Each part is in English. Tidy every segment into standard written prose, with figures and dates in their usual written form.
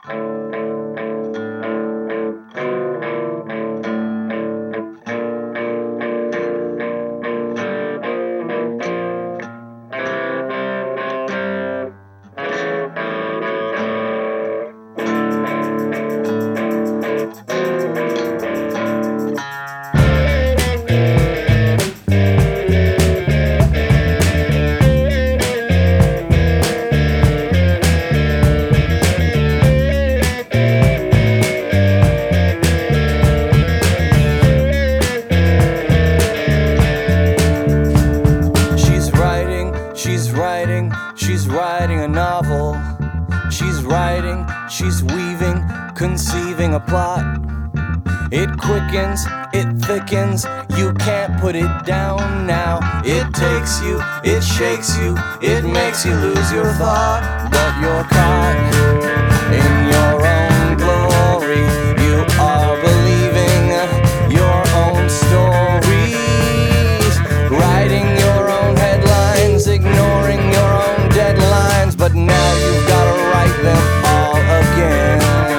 She's writing a novel. She's writing, she's weaving, conceiving a plot. It quickens, it thickens, you can't put it down now. It takes you, it shakes you, it makes you lose your thought. But you're caught in your own glory. You are believing your own stories, writing your own headlines, ignoring your own deadlines. But now you've gotta write them all again.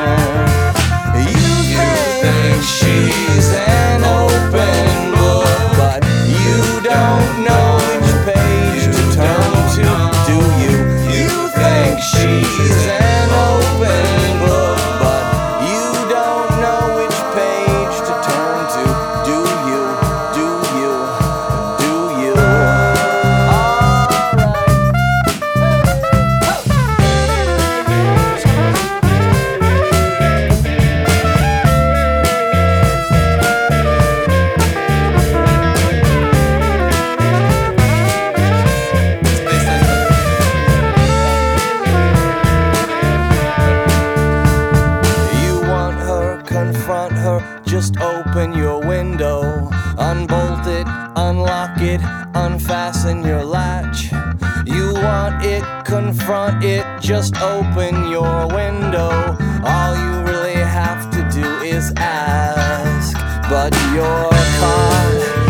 She's an open book, but you don't know which page to turn to, do you? You think she's an open book, but you don't know which page to turn to, do you? Do you? Do you? Confront her, just open your window, unbolt it, unlock it, unfasten your latch. You want it, confront it, just open your window. All you really have to do is ask, but you're caught